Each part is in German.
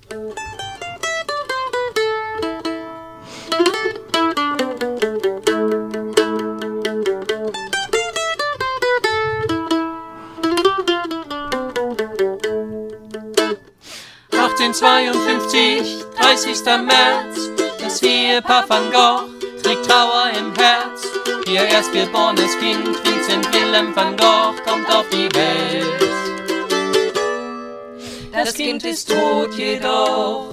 »1852, 30. März, das Ehepaar van Gogh trägt Trauer im Herz. Ihr erstgeborenes Kind, Vincent Willem van Gogh, kommt auf die Welt. Das Kind ist tot jedoch.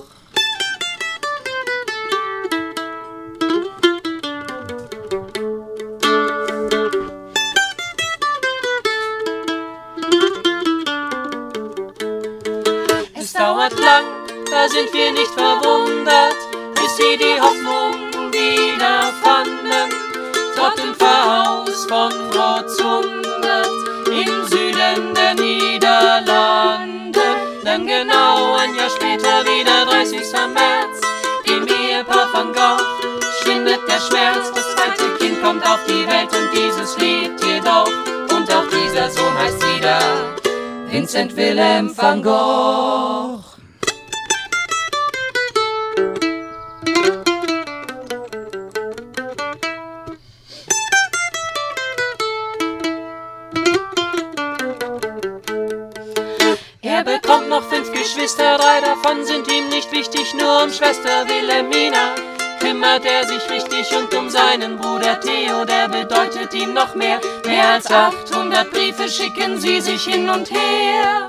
Es dauert lang, da sind wir nicht verwundert, bis sie die Hoffnung wieder fanden. Dort im Pfarrhaus von Rotzundert im Süden der Niederlande. Dann genau ein Jahr später, wieder 30. März, dem Ehepaar van Gogh schwindet der Schmerz. Das zweite Kind kommt auf die Welt und dieses lebt jedoch. Und auch dieser Sohn heißt wieder Vincent Willem van Gogh. Er bekommt noch 5 Geschwister, 3 davon sind ihm nicht wichtig, nur um Schwester Wilhelmina kümmert er sich richtig und um seinen Bruder Theo, der bedeutet ihm noch mehr. Mehr als 800 Briefe schicken sie sich hin und her.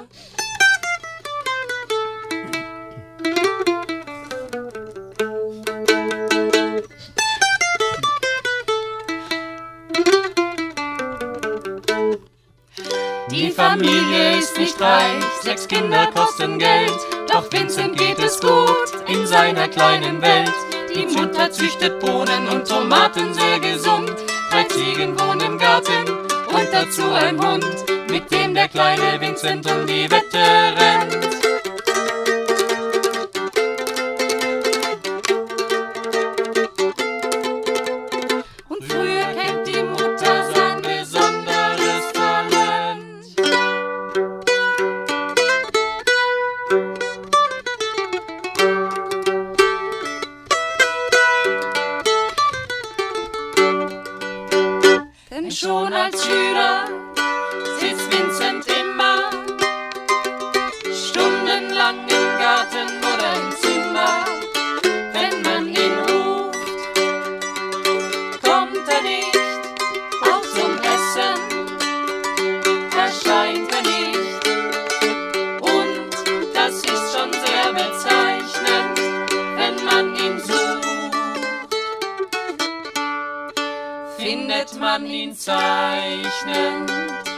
Die Familie ist nicht reich, 6 Kinder kosten Geld, doch Vincent geht es gut in seiner kleinen Welt. Die Mutter züchtet Bohnen und Tomaten sehr gesund, 3 Ziegen wohnen im Garten und dazu ein Hund, mit dem der kleine Vincent um die Wette rennt. Und früher kennt die Mutter sein besonderes Talent. Denn schon als Schüler sitzt Vincent immer stundenlang im Garten oder im Zimmer. Wenn man ihn ruft, kommt er nicht, auch zum Essen erscheint er nicht. Und das ist schon sehr bezeichnend, wenn man ihn sucht, findet man ihn zeichnend.